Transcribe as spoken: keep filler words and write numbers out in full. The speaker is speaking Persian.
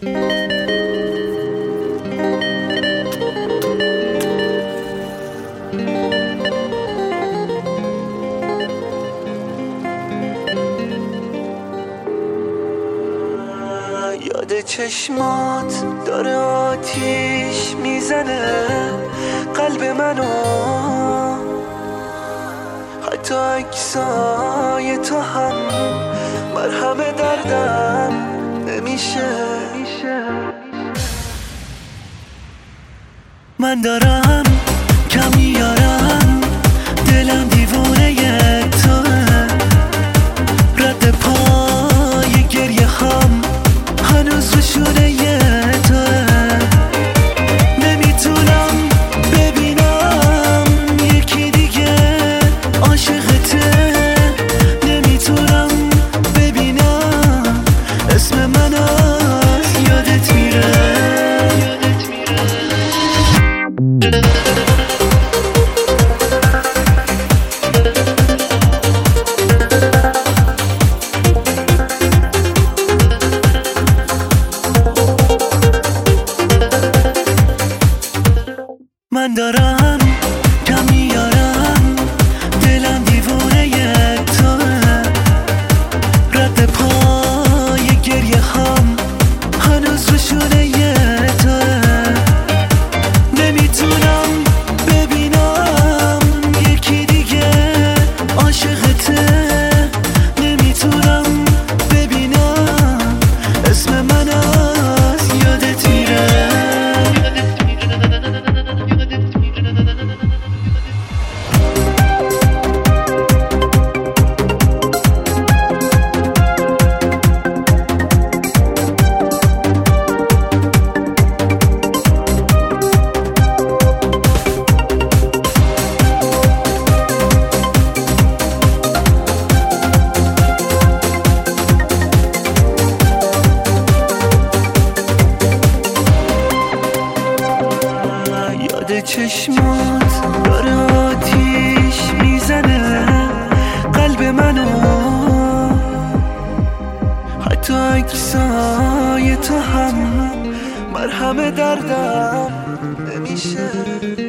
یاد چشمات داره آتیش میزنه قلب منو، حتی عکسای تو هم مرهم دردم نمیشه. من دارم کم میارم، دلم دیوونه توه، رد پای گریه هم هنوز روشونه توه. نمیتونم ببینم یکی دیگه عاشقته، نمیتونم ببینم اسم من از یادت میره. من دارم کم میارم، دلم دیوونه توه، رد پای گریه هم هنوز روشونه توه. نمیتونم ببینم یکی دیگه عاشقته، نمیتونم ببینم اسم من از یادت میره. چشمات داره آتیش میزنه قلب منو، حتی عکسای تو هم مرهم دردم نمیشه.